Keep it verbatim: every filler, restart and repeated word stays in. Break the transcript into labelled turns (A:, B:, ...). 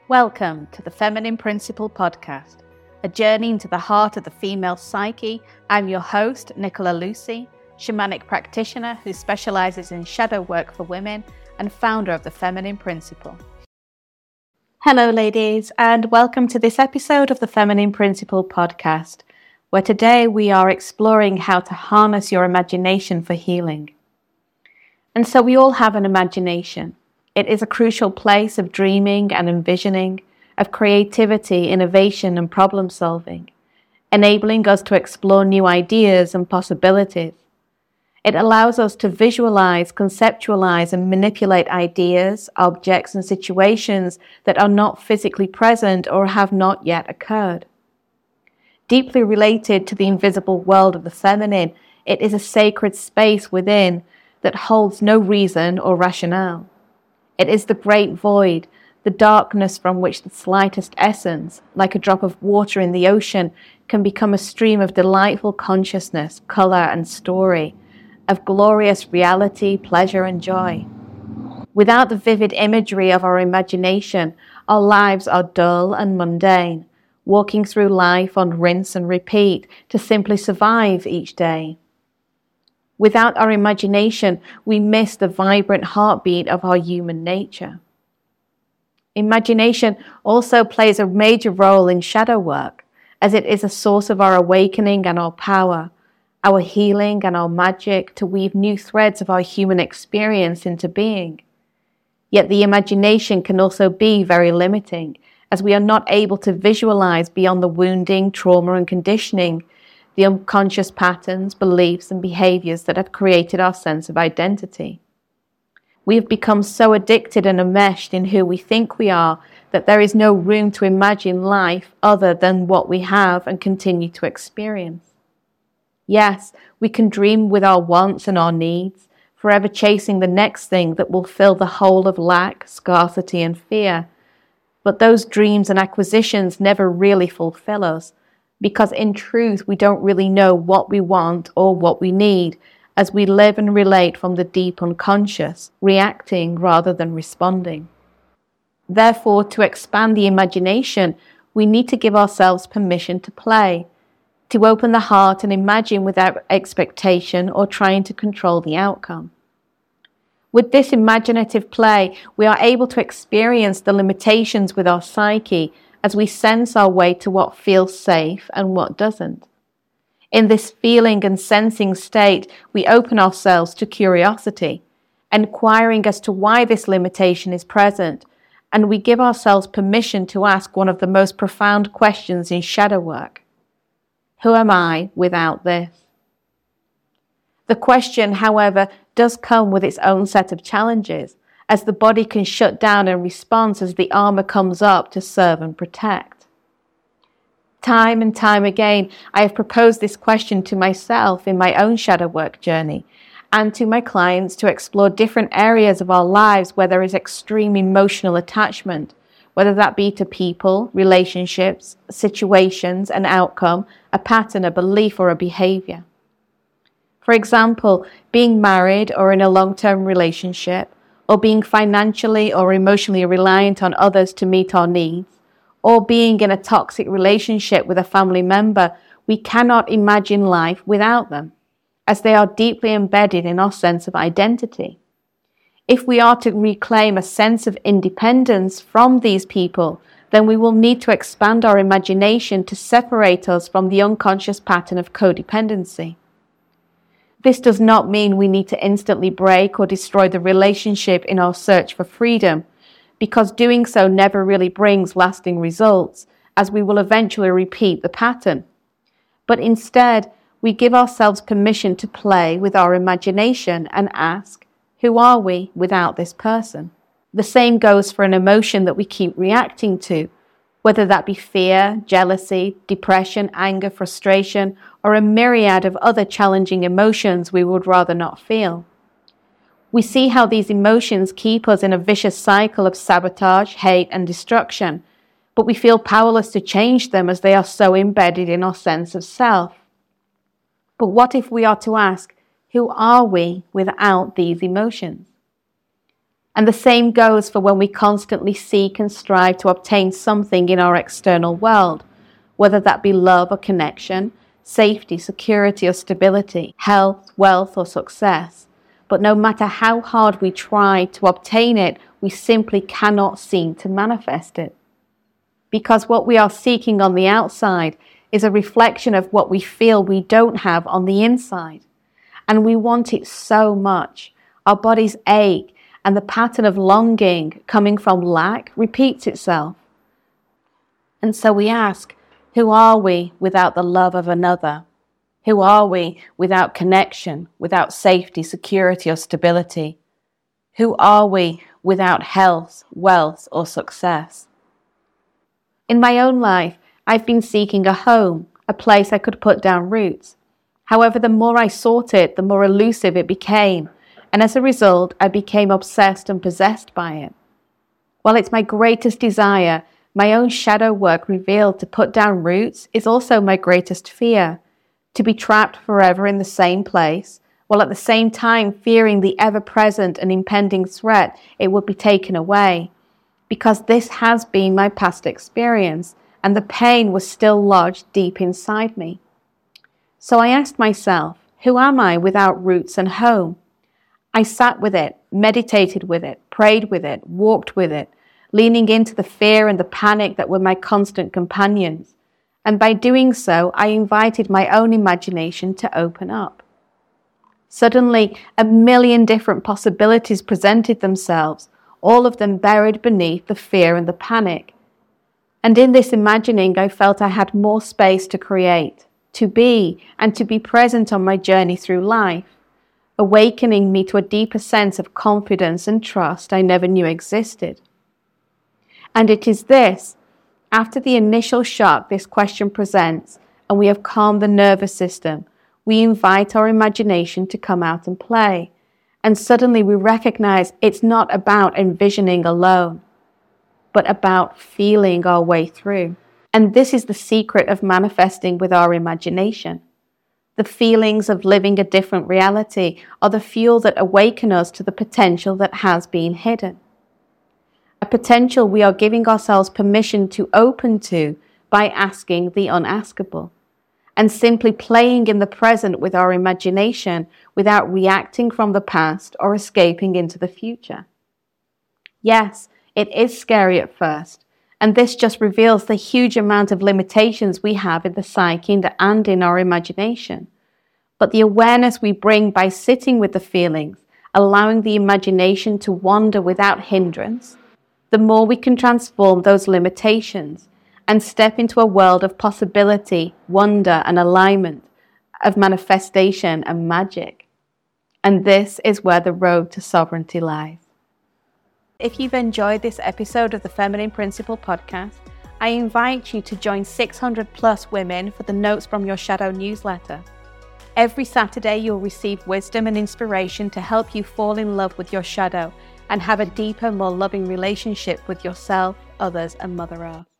A: Welcome to the Feminine Principle Podcast, a journey into the heart of the female psyche. I'm your host, Nicola Lucy, shamanic practitioner who specializes in shadow work for women and founder of the Feminine Principle. Hello, ladies, and welcome to this episode of the Feminine Principle Podcast, where today we are exploring how to harness your imagination for healing. And so we all have an imagination. It is a crucial place of dreaming and envisioning, of creativity, innovation, and problem solving, enabling us to explore new ideas and possibilities. It allows us to visualize, conceptualize, and manipulate ideas, objects, and situations that are not physically present or have not yet occurred. Deeply related to the invisible world of the feminine, it is a sacred space within that holds no reason or rationale. It is the great void, the darkness from which the slightest essence, like a drop of water in the ocean, can become a stream of delightful consciousness, color, and story, of glorious reality, pleasure, and joy. Without the vivid imagery of our imagination, our lives are dull and mundane, walking through life on rinse and repeat to simply survive each day. Without our imagination, we miss the vibrant heartbeat of our human nature. Imagination also plays a major role in shadow work, as it is a source of our awakening and our power, our healing and our magic to weave new threads of our human experience into being. Yet the imagination can also be very limiting, as we are not able to visualize beyond the wounding, trauma, and conditioning, the unconscious patterns, beliefs, and behaviors that have created our sense of identity. We have become so addicted and enmeshed in who we think we are that there is no room to imagine life other than what we have and continue to experience. Yes, we can dream with our wants and our needs, forever chasing the next thing that will fill the hole of lack, scarcity, and fear. But those dreams and acquisitions never really fulfill us, because in truth we don't really know what we want or what we need, as we live and relate from the deep unconscious, reacting rather than responding. Therefore, to expand the imagination, we need to give ourselves permission to play, to open the heart and imagine without expectation or trying to control the outcome. With this imaginative play, we are able to experience the limitations with our psyche as we sense our way to what feels safe and what doesn't. In this feeling and sensing state, we open ourselves to curiosity, inquiring as to why this limitation is present, and we give ourselves permission to ask one of the most profound questions in shadow work. Who am I without this? The question, however, does come with its own set of challenges, as the body can shut down and respond as the armor comes up to serve and protect. Time and time again, I have proposed this question to myself in my own shadow work journey, and to my clients to explore different areas of our lives where there is extreme emotional attachment, whether that be to people, relationships, situations, an outcome, a pattern, a belief, or a behavior. For example, being married or in a long-term relationship, or being financially or emotionally reliant on others to meet our needs, or being in a toxic relationship with a family member, we cannot imagine life without them, as they are deeply embedded in our sense of identity. If we are to reclaim a sense of independence from these people, then we will need to expand our imagination to separate us from the unconscious pattern of codependency. This does not mean we need to instantly break or destroy the relationship in our search for freedom, because doing so never really brings lasting results, as we will eventually repeat the pattern. But instead, we give ourselves permission to play with our imagination and ask, who are we without this person? The same goes for an emotion that we keep reacting to, whether that be fear, jealousy, depression, anger, frustration, or a myriad of other challenging emotions we would rather not feel. We see how these emotions keep us in a vicious cycle of sabotage, hate, and destruction, but we feel powerless to change them as they are so embedded in our sense of self. But what if we are to ask, who are we without these emotions? And the same goes for when we constantly seek and strive to obtain something in our external world, whether that be love or connection, safety, security or stability, health, wealth or success. But no matter how hard we try to obtain it, we simply cannot seem to manifest it. Because what we are seeking on the outside is a reflection of what we feel we don't have on the inside. And we want it so much. Our bodies ache, and the pattern of longing coming from lack repeats itself. And so we ask, who are we without the love of another? Who are we without connection, without safety, security or stability? Who are we without health, wealth or success? In my own life, I've been seeking a home, a place I could put down roots. However, the more I sought it, the more elusive it became, and as a result, I became obsessed and possessed by it. While it's my greatest desire, my own shadow work revealed to put down roots is also my greatest fear, to be trapped forever in the same place, while at the same time fearing the ever-present and impending threat it would be taken away, because this has been my past experience, and the pain was still lodged deep inside me. So I asked myself, who am I without roots and home? I sat with it, meditated with it, prayed with it, walked with it, leaning into the fear and the panic that were my constant companions. And by doing so, I invited my own imagination to open up. Suddenly, a million different possibilities presented themselves, all of them buried beneath the fear and the panic. And in this imagining, I felt I had more space to create, to be, and to be present on my journey through life, awakening me to a deeper sense of confidence and trust I never knew existed. And it is this, after the initial shock this question presents, and we have calmed the nervous system, we invite our imagination to come out and play. And suddenly we recognize it's not about envisioning alone, but about feeling our way through. And this is the secret of manifesting with our imagination. The feelings of living a different reality are the fuel that awaken us to the potential that has been hidden. A potential we are giving ourselves permission to open to by asking the unaskable, and simply playing in the present with our imagination without reacting from the past or escaping into the future. Yes, it is scary at first, and this just reveals the huge amount of limitations we have in the psyche and in our imagination. But the awareness we bring by sitting with the feelings, allowing the imagination to wander without hindrance, the more we can transform those limitations and step into a world of possibility, wonder and alignment, of manifestation and magic. And this is where the road to sovereignty lies. If you've enjoyed this episode of the Feminine Principle podcast, I invite you to join six hundred plus women for the Notes from Your Shadow newsletter. Every Saturday, you'll receive wisdom and inspiration to help you fall in love with your shadow and have a deeper, more loving relationship with yourself, others, and Mother Earth.